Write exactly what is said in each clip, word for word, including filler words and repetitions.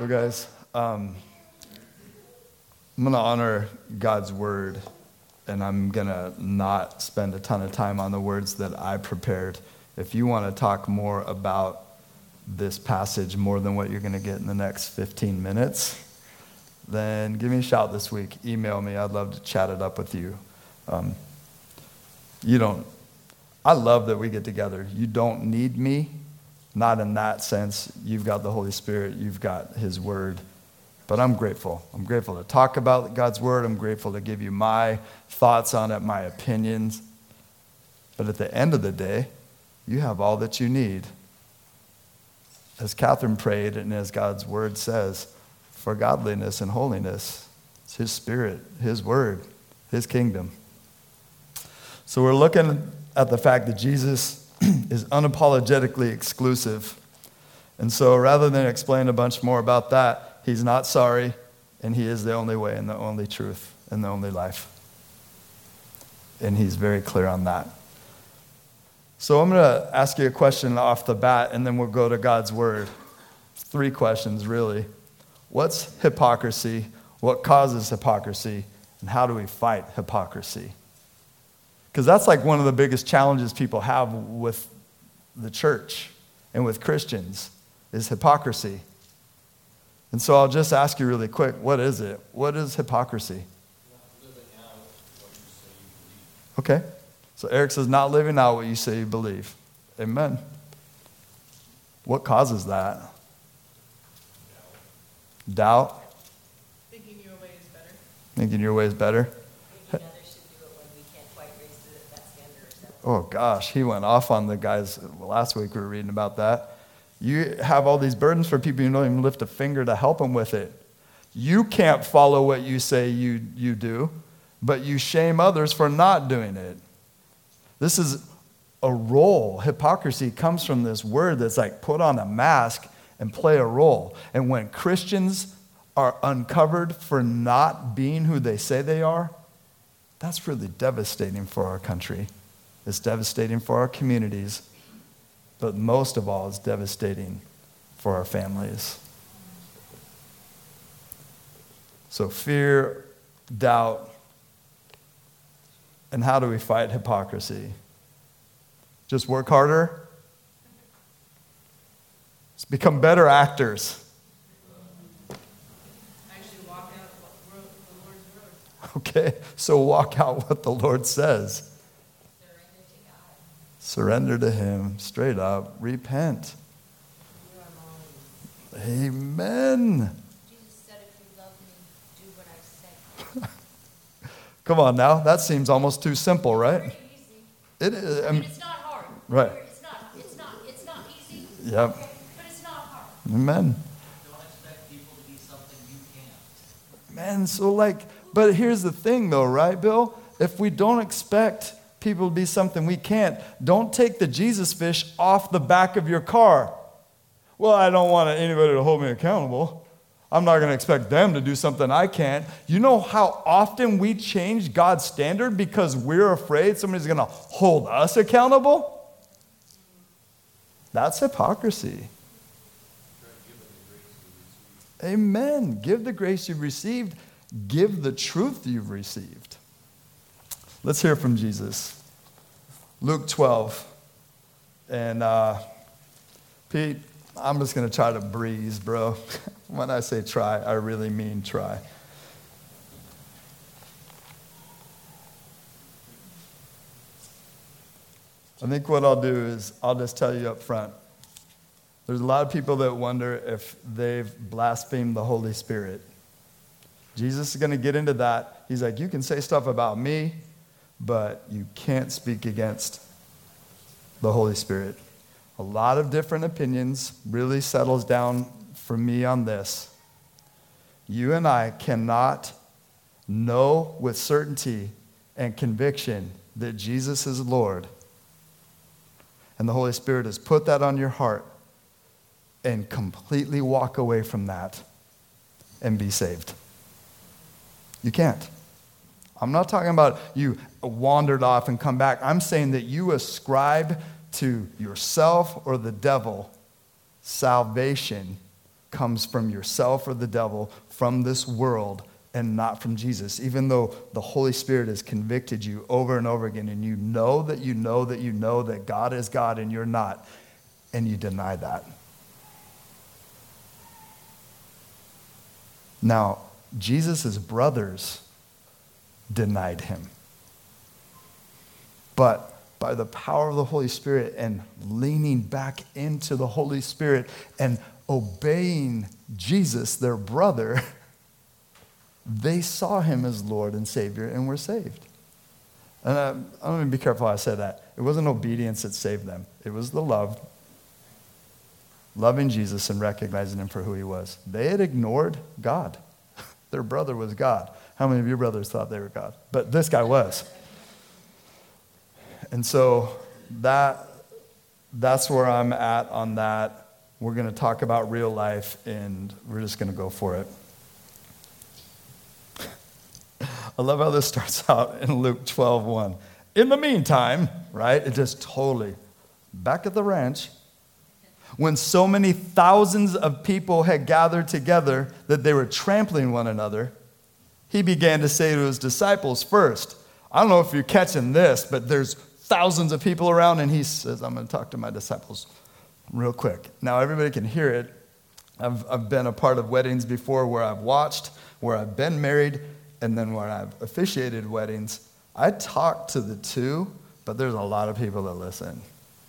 So guys, um, I'm going to honor God's word, and I'm going to not spend a ton of time on the words that I prepared. If you want to talk more about this passage more than what you're going to get in the next fifteen minutes, then give me a shout this week. Email me. I'd love to chat it up with you. Um, you don't, I love that we get together. You don't need me. Not in that sense. You've got the Holy Spirit. You've got His Word. But I'm grateful. I'm grateful to talk about God's Word. I'm grateful to give you my thoughts on it, my opinions. But at the end of the day, you have all that you need. As Catherine prayed and as God's Word says, for godliness and holiness, it's His Spirit, His Word, His kingdom. So we're looking at the fact that Jesus is unapologetically exclusive. And so rather than explain a bunch more about that, He's not sorry, and He is the only way and the only truth and the only life. And He's very clear on that. So I'm going to ask you a question off the bat, and then we'll go to God's Word. Three questions, really. What's hypocrisy? What causes hypocrisy? And how do we fight hypocrisy? Because that's like one of the biggest challenges people have with the church and with Christians is hypocrisy. And so I'll just ask you really quick, what is it? What is hypocrisy? Not living out what you say you believe. Okay. So Eric says, not living out what you say you believe. Amen. What causes that? Doubt. Doubt? Thinking your way is better. Thinking your way is better? Thinking others should do it when we can't quite raise to that standard ourselves. Oh gosh, he went off on the guys. Last week we were reading about that. You have all these burdens for people, you don't even lift a finger to help them with it. You can't follow what you say you, you do, but you shame others for not doing it. This is a role. Hypocrisy comes from this word that's like put on a mask and play a role. And when Christians are uncovered for not being who they say they are, that's really devastating for our country. It's devastating for our communities. But most of all, it's devastating for our families. So fear, doubt, and how do we fight hypocrisy? Just work harder? Let's become better actors. Actually walk out what wrote the Lord's word. Okay, so walk out what the Lord says. Surrender to Him, straight up, repent. Amen. Jesus said, if you love me, do what I say. Come on now, that seems almost too simple, right? It is. I I mean, mean, it's not hard. right. It's not, it's not, it's not easy. Yep. Okay, but it's not hard. Amen. Don't expect people to be something you can't. Man, so like, but here's the thing though, right, Bill? If we don't expect people to be something we can't, don't take the Jesus fish off the back of your car. Well, I don't want anybody to hold me accountable. I'm not going to expect them to do something I can't. You know how often we change God's standard because we're afraid somebody's going to hold us accountable? That's hypocrisy. Amen. Give the grace you've received. Give the truth you've received. Let's hear from Jesus. Luke twelve. And uh, Pete, I'm just going to try to breeze, bro. When I say try, I really mean try. I think what I'll do is I'll just tell you up front. There's a lot of people that wonder if they've blasphemed the Holy Spirit. Jesus is going to get into that. He's like, you can say stuff about me, but you can't speak against the Holy Spirit. A lot of different opinions really settles down for me on this. You and I cannot know with certainty and conviction that Jesus is Lord, and the Holy Spirit has put that on your heart, and completely walk away from that and be saved. You can't. I'm not talking about you wandered off and come back. I'm saying that you ascribe to yourself or the devil salvation comes from yourself or the devil, from this world, and not from Jesus. Even though the Holy Spirit has convicted you over and over again, and you know that you know that you know that God is God and you're not, and you deny that. Now, Jesus' brothers denied him. But by the power of the Holy Spirit and leaning back into the Holy Spirit and obeying Jesus, their brother, they saw him as Lord and Savior and were saved. And I, I'm going to be careful how I say that. It wasn't obedience that saved them. It was the love, loving Jesus and recognizing him for who he was. They had ignored God. Their brother was God. How many of your brothers thought they were God? But this guy was. And so that that's where I'm at on that. We're going to talk about real life, and we're just going to go for it. I love how this starts out in Luke twelve one. In the meantime, right, it just totally, back at the ranch, when so many thousands of people had gathered together that they were trampling one another, he began to say to his disciples first, I don't know if you're catching this, but there's thousands of people around, and he says, I'm going to talk to my disciples real quick. Now, everybody can hear it. I've, I've been a part of weddings before where I've watched, where I've been married, and then where I've officiated weddings. I talk to the two, but there's a lot of people that listen.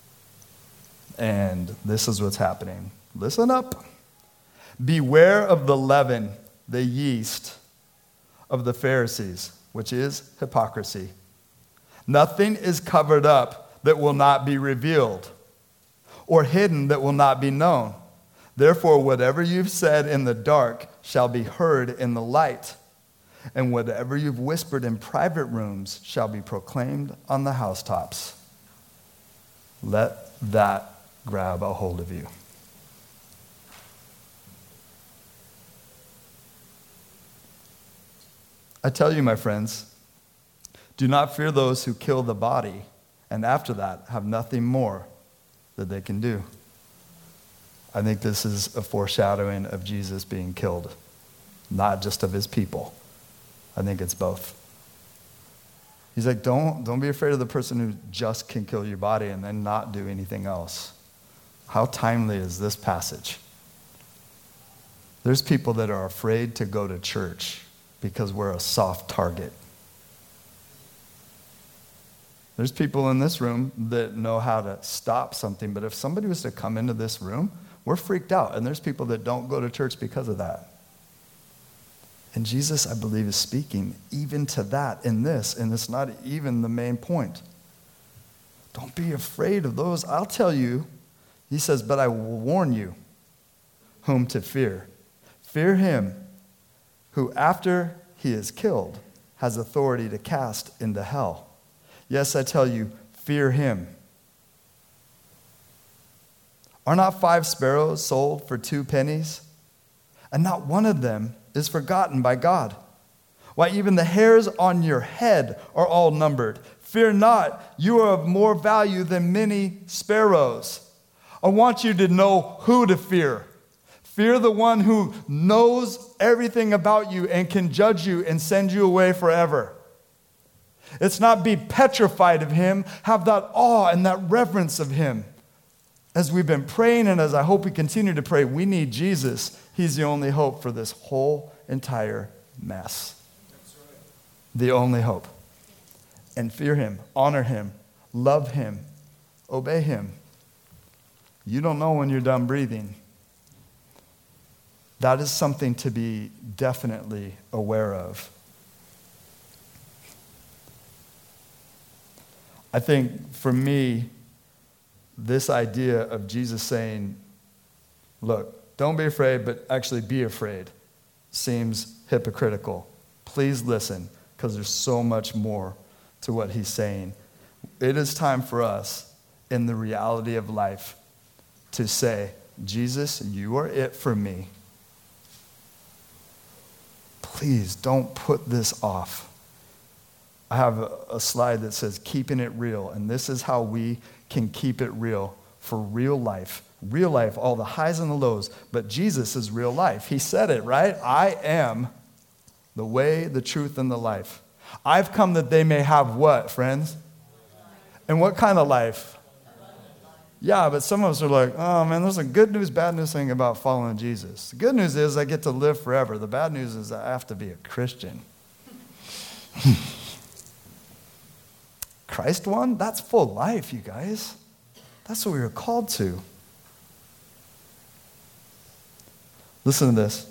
And this is what's happening. Listen up. Beware of the leaven, the yeast of the Pharisees, which is hypocrisy. Nothing is covered up that will not be revealed, or hidden that will not be known. Therefore, whatever you've said in the dark shall be heard in the light, and whatever you've whispered in private rooms shall be proclaimed on the housetops. Let that grab a hold of you. I tell you, my friends, do not fear those who kill the body, and after that have nothing more that they can do. I think this is a foreshadowing of Jesus being killed, not just of his people. I think it's both. He's like, don't, don't be afraid of the person who just can kill your body and then not do anything else. How timely is this passage? There's people that are afraid to go to church because we're a soft target. There's people in this room that know how to stop something, but if somebody was to come into this room, we're freaked out. And there's people that don't go to church because of that. And Jesus, I believe, is speaking even to that in this, and it's not even the main point. Don't be afraid of those. I'll tell you, he says, but I will warn you whom to fear. Fear him who, after he is killed, has authority to cast into hell. Yes, I tell you, fear him. Are not five sparrows sold for two pennies? And not one of them is forgotten by God. Why, even the hairs on your head are all numbered. Fear not, you are of more value than many sparrows. I want you to know who to fear. Fear the one who knows everything about you and can judge you and send you away forever. It's not be petrified of him. Have that awe and that reverence of him. As we've been praying, and as I hope we continue to pray, we need Jesus. He's the only hope for this whole entire mess. That's right. The only hope. And fear him, honor him, love him, obey him. You don't know when you're done breathing. That is something to be definitely aware of. I think for me, this idea of Jesus saying, look, don't be afraid, but actually be afraid, seems hypocritical. Please listen, because there's so much more to what he's saying. It is time for us, in the reality of life, to say, Jesus, you are it for me. Please don't put this off. I have a, a slide that says keeping it real, and this is how we can keep it real for real life, Real life, all the highs and the lows. But Jesus is real life. He said it, right? I am the way, the truth, and the life. I've come that they may have what, friends? And what kind of life? Yeah, but some of us are like, oh man, there's a good news, bad news thing about following Jesus. The good news is I get to live forever. The bad news is I have to be a Christian. Christ one? That's full life, you guys. That's what we were called to. Listen to this.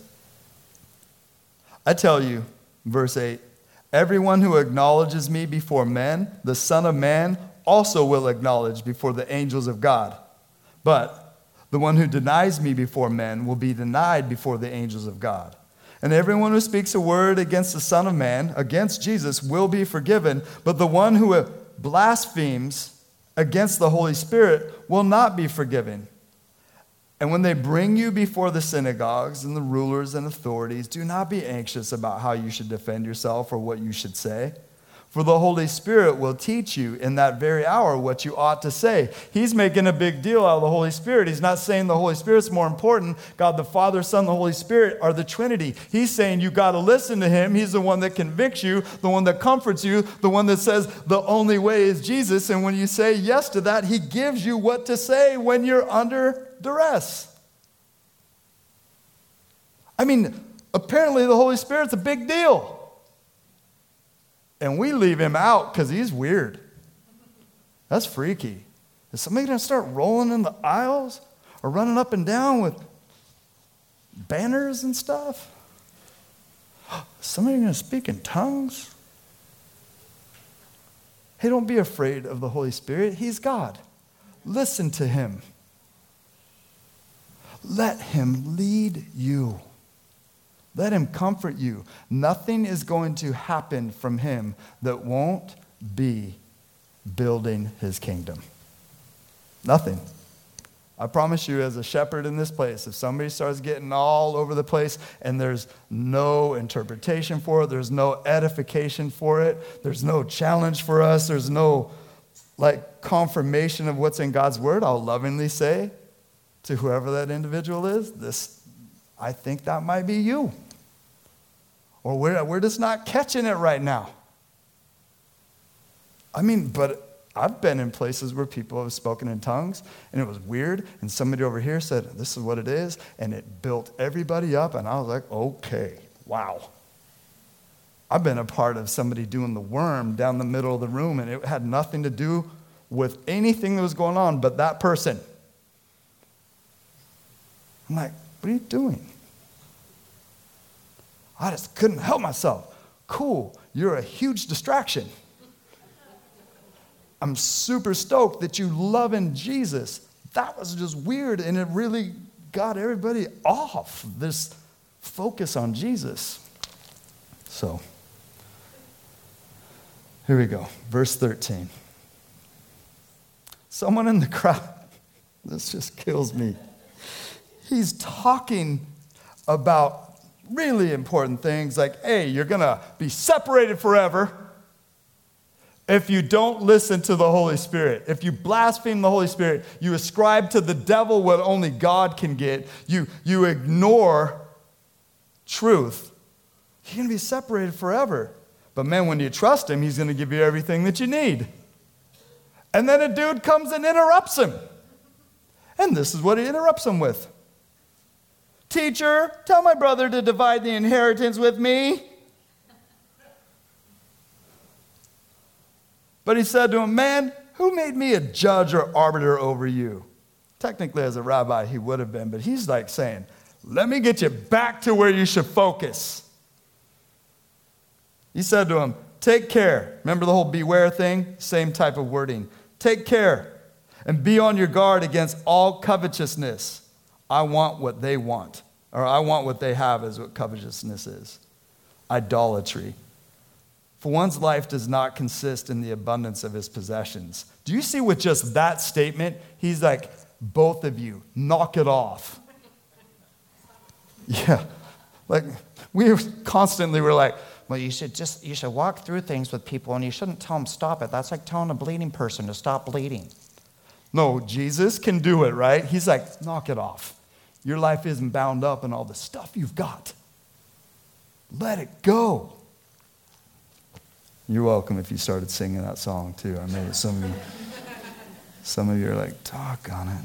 I tell you, verse eight, everyone who acknowledges me before men, the Son of Man also will acknowledge before the angels of God. But the one who denies me before men will be denied before the angels of God. And everyone who speaks a word against the Son of Man, against Jesus, will be forgiven. But the one who blasphemes against the Holy Spirit will not be forgiven. And when they bring you before the synagogues and the rulers and authorities, do not be anxious about how you should defend yourself or what you should say. For the Holy Spirit will teach you in that very hour what you ought to say. He's making a big deal out of the Holy Spirit. He's not saying the Holy Spirit's more important. God the Father, Son, the Holy Spirit are the Trinity. He's saying you got to listen to him. He's the one that convicts you, the one that comforts you, the one that says the only way is Jesus. And when you say yes to that, he gives you what to say when you're under duress. I mean, apparently the Holy Spirit's a big deal. And we leave him out because he's weird. That's freaky. Is somebody going to start rolling in the aisles or running up and down with banners and stuff? Is somebody going to speak in tongues? Hey, don't be afraid of the Holy Spirit. He's God. Listen to him. Let him lead you. Let him comfort you. Nothing is going to happen from him that won't be building his kingdom. Nothing. I promise you, as a shepherd in this place, if somebody starts getting all over the place and there's no interpretation for it, there's no edification for it, there's no challenge for us, there's no like confirmation of what's in God's word, I'll lovingly say to whoever that individual is, this I think that might be you. Or we're, we're just not catching it right now. I mean, but I've been in places where people have spoken in tongues, and it was weird, and somebody over here said, this is what it is, and it built everybody up, and I was like, okay, wow. I've been a part of somebody doing the worm down the middle of the room, and it had nothing to do with anything that was going on but that person. I'm like, what are you doing? I just couldn't help myself. Cool, you're a huge distraction. I'm super stoked that you love in Jesus. That was just weird, and it really got everybody off this focus on Jesus. So, here we go. Verse thirteen. Someone in the crowd, this just kills me. He's talking about really important things like, hey, you're going to be separated forever if you don't listen to the Holy Spirit. If you blaspheme the Holy Spirit, you ascribe to the devil what only God can get, you, you ignore truth, you're going to be separated forever. But man, when you trust him, he's going to give you everything that you need. And then a dude comes and interrupts him. And this is what he interrupts him with. Teacher, tell my brother to divide the inheritance with me. But he said to him, man, who made me a judge or arbiter over you? Technically, as a rabbi, he would have been, but he's like saying, let me get you back to where you should focus. He said to him, take care. Remember the whole beware thing? Same type of wording. Take care and be on your guard against all covetousness. I want what they want, or I want what they have is what covetousness is. Idolatry. For one's life does not consist in the abundance of his possessions. Do you see with just that statement, he's like, both of you, knock it off. Yeah, like we constantly were like, well, you should just, you should walk through things with people and you shouldn't tell them stop it. That's like telling a bleeding person to stop bleeding. No, Jesus can do it, right? He's like, knock it off. Your life isn't bound up in all the stuff you've got. Let it go. You're welcome if you started singing that song too. I know some of you, some of you are like, talk on it.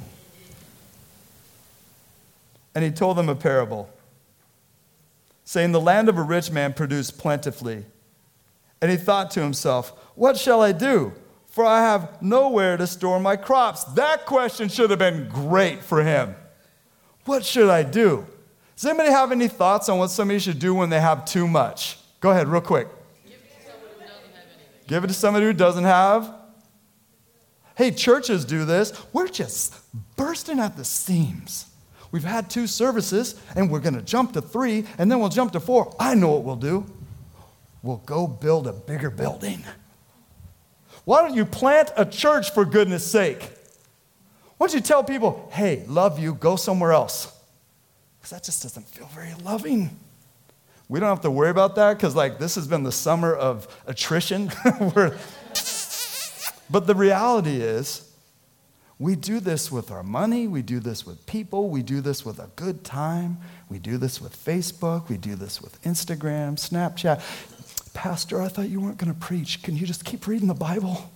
And he told them a parable, saying, the land of a rich man produced plentifully. And he thought to himself, what shall I do? For I have nowhere to store my crops. That question should have been great for him. What should I do? Does anybody have any thoughts on what somebody should do when they have too much? Go ahead, real quick. Give it to somebody who doesn't have. Hey, churches do this. We're just bursting at the seams. We've had two services, and we're going to jump to three, and then we'll jump to four. I know what we'll do. We'll go build a bigger building. Why don't you plant a church, for goodness sake? Why don't you tell people, hey, love you, go somewhere else? Because that just doesn't feel very loving. We don't have to worry about that because, like, this has been the summer of attrition. But the reality is, we do this with our money. We do this with people. We do this with a good time. We do this with Facebook. We do this with Instagram, Snapchat. Pastor, I thought you weren't going to preach. Can you just keep reading the Bible?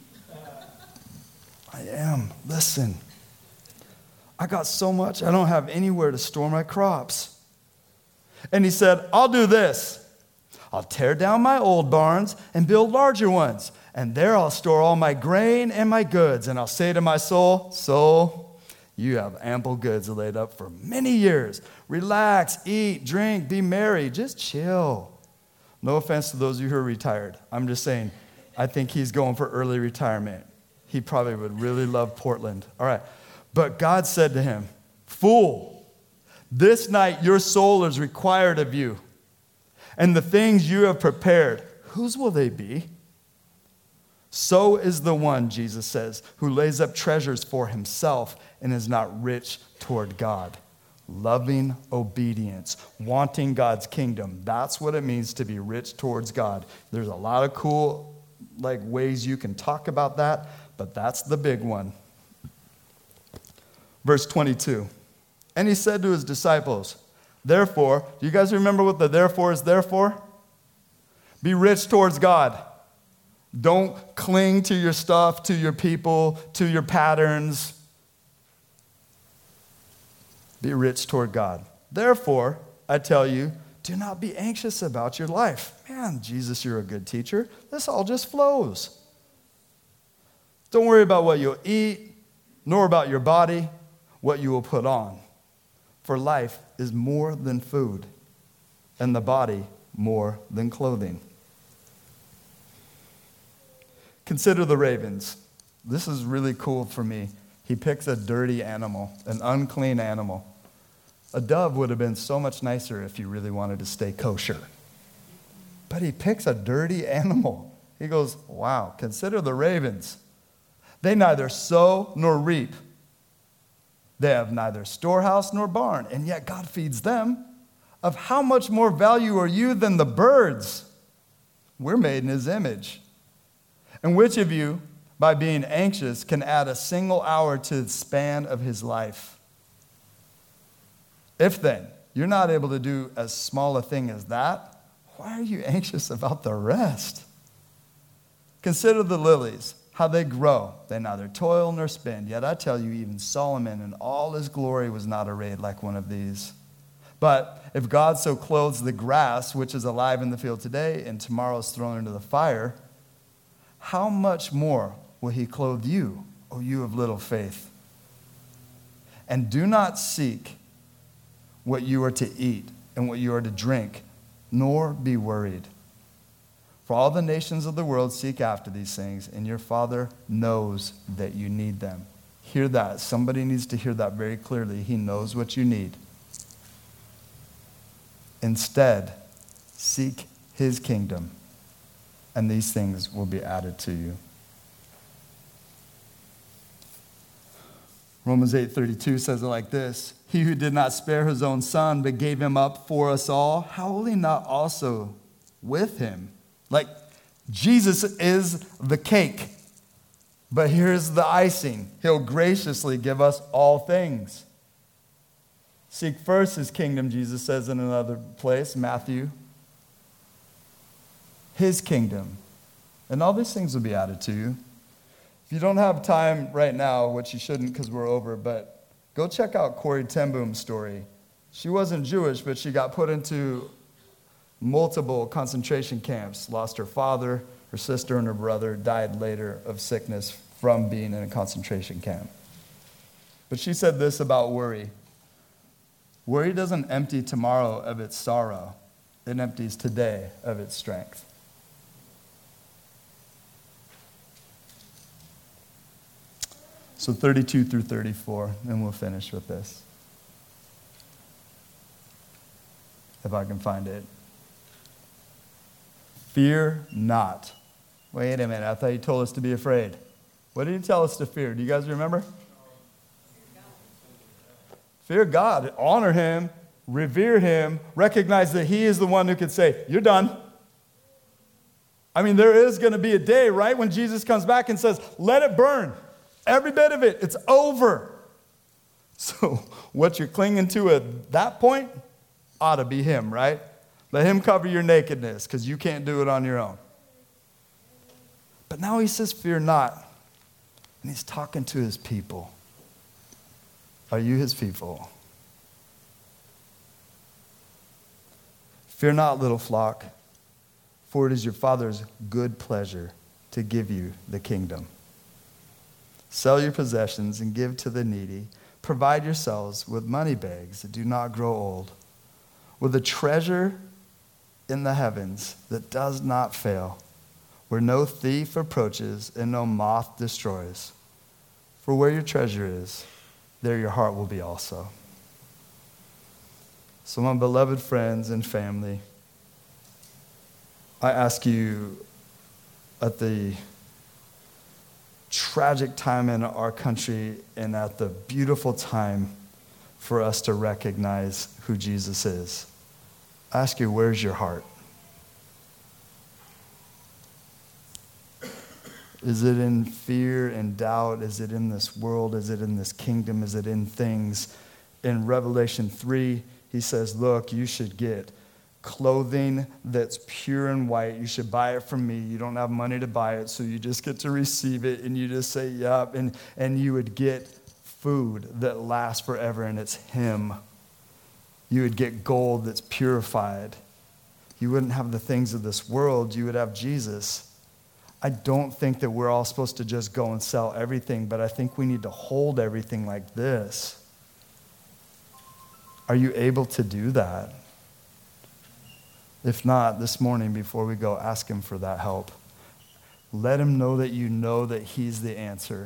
I am. Listen. I got so much, I don't have anywhere to store my crops. And he said, I'll do this. I'll tear down my old barns and build larger ones. And there I'll store all my grain and my goods. And I'll say to my soul, soul, you have ample goods laid up for many years. Relax, eat, drink, be merry. Just chill. No offense to those of you who are retired. I'm just saying, I think he's going for early retirement. He probably would really love Portland. All right. But God said to him, fool, this night your soul is required of you. And the things you have prepared, whose will they be? So is the one, Jesus says, who lays up treasures for himself and is not rich toward God. Loving obedience, wanting God's kingdom. That's what it means to be rich towards God. There's a lot of cool like ways you can talk about that, but that's the big one. Verse twenty-two. And he said to his disciples, therefore, do you guys remember what the therefore is there for? Be rich towards God. Don't cling to your stuff, to your people, to your patterns. Be rich toward God. Therefore, I tell you, do not be anxious about your life. Man, Jesus, you're a good teacher. This all just flows. Don't worry about what you'll eat, nor about your body, what you will put on. For life is more than food, and the body more than clothing. Consider the ravens. This is really cool for me. He picks a dirty animal, an unclean animal. A dove would have been so much nicer if you really wanted to stay kosher. But he picks a dirty animal. He goes, wow, consider the ravens. They neither sow nor reap. They have neither storehouse nor barn, and yet God feeds them. Of how much more value are you than the birds? We're made in his image. And which of you, by being anxious, can add a single hour to the span of his life? If then you're not able to do as small a thing as that, why are you anxious about the rest? Consider the lilies, how they grow. They neither toil nor spin. Yet I tell you, even Solomon in all his glory was not arrayed like one of these. But if God so clothes the grass, which is alive in the field today, and tomorrow is thrown into the fire, how much more will he clothe you, O you of little faith? And do not seek what you are to eat and what you are to drink, nor be worried. For all the nations of the world seek after these things, and your Father knows that you need them. Hear that. Somebody needs to hear that very clearly. He knows what you need. Instead, seek his kingdom, and these things will be added to you. Romans eight thirty-two says it like this: He who did not spare his own son, but gave him up for us all, how will he not also with him? Like, Jesus is the cake. But here's the icing. He'll graciously give us all things. Seek first his kingdom, Jesus says in another place, Matthew. His kingdom. And all these things will be added to you. If you don't have time right now, which you shouldn't because we're over, but go check out Corrie ten Boom's story. She wasn't Jewish, but she got put into multiple concentration camps, lost her father, her sister, and her brother, died later of sickness from being in a concentration camp. But she said this about worry. Worry doesn't empty tomorrow of its sorrow. It empties today of its strength. So thirty-two through thirty-four, and we'll finish with this. If I can find it. Fear not. Wait a minute, I thought you told us to be afraid. What did he tell us to fear? Do you guys remember? Fear God. Honor him, revere him, recognize that he is the one who could say, you're done. I mean, there is going to be a day, right, when Jesus comes back and says, let it burn. Every bit of it, it's over. So what you're clinging to at that point ought to be him, right? Let him cover your nakedness because you can't do it on your own. But now he says, fear not. And he's talking to his people. Are you his people? Fear not, little flock, for it is your Father's good pleasure to give you the kingdom. Sell your possessions and give to the needy. Provide yourselves with money bags that do not grow old, with a treasure in the heavens that does not fail, where no thief approaches and no moth destroys. For where your treasure is, there your heart will be also. So my beloved friends and family, I ask you at the tragic time in our country and at the beautiful time for us to recognize who Jesus is, I ask you, where's your heart? Is it in fear and doubt? Is it in this world? Is it in this kingdom? Is it in things? In Revelation three, he says, look, you should get clothing that's pure and white. You should buy it from me. You don't have money to buy it, so you just get to receive it, and you just say, yep, and, and you would get food that lasts forever, and it's him. You would get gold that's purified. You wouldn't have the things of this world. You would have Jesus. I don't think that we're all supposed to just go and sell everything, but I think we need to hold everything like this. Are you able to do that? If not, this morning before we go, ask him for that help. Let him know that you know that he's the answer.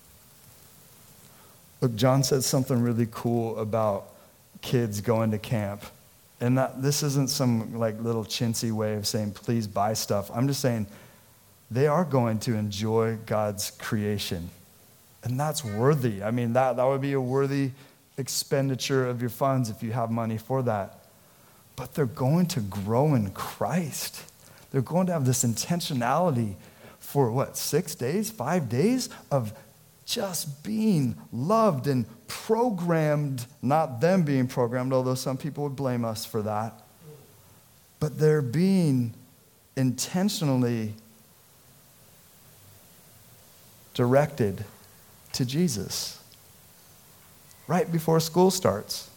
Look, John said something really cool about kids going to camp. And that, this isn't some like little chintzy way of saying, please buy stuff. I'm just saying, they are going to enjoy God's creation. And that's worthy. I mean, that, that would be a worthy expenditure of your funds if you have money for that. But they're going to grow in Christ. They're going to have this intentionality for what, six days, five days of just being loved and programmed, not them being programmed, although some people would blame us for that. But they're being intentionally directed to Jesus right before school starts.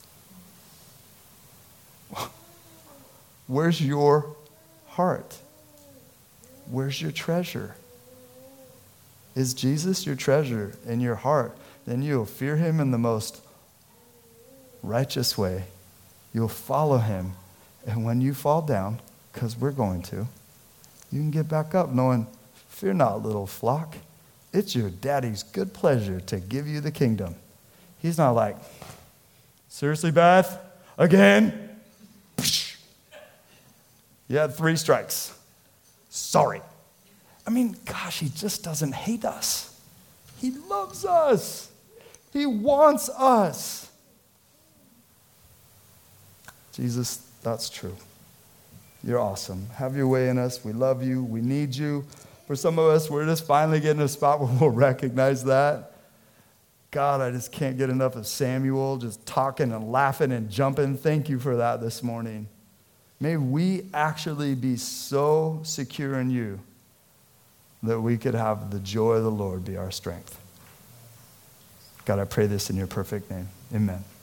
Where's your heart? Where's your treasure? Is Jesus your treasure in your heart? Then you'll fear him in the most righteous way. You'll follow him. And when you fall down, because we're going to, you can get back up knowing, fear not, little flock. It's your daddy's good pleasure to give you the kingdom. He's not like, seriously, Beth? Again? You had three strikes. Sorry. I mean, gosh, he just doesn't hate us. He loves us. He wants us. Jesus, that's true. You're awesome. Have your way in us. We love you. We need you. For some of us, we're just finally getting to a spot where we'll recognize that. God, I just can't get enough of Samuel just talking and laughing and jumping. Thank you for that this morning. May we actually be so secure in you that we could have the joy of the Lord be our strength. God, I pray this in your perfect name. Amen.